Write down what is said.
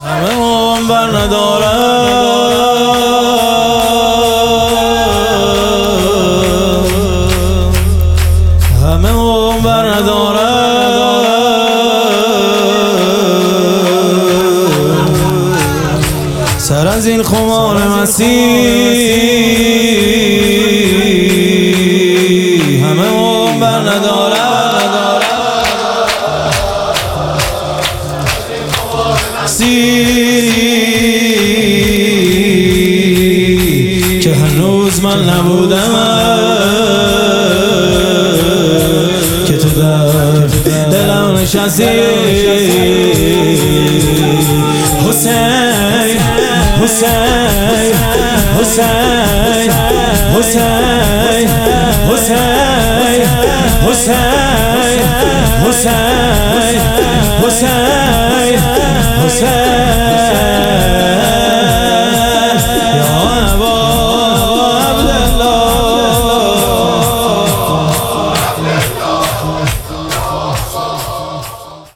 همه هم بر نداره همه هم بر نداره سر از این خمار مسیح همه هم بر نداره که هنوز من نبودم که تو در دلم نشستی حسین حسین حسین حسین حسین حسین حسین حسین حسین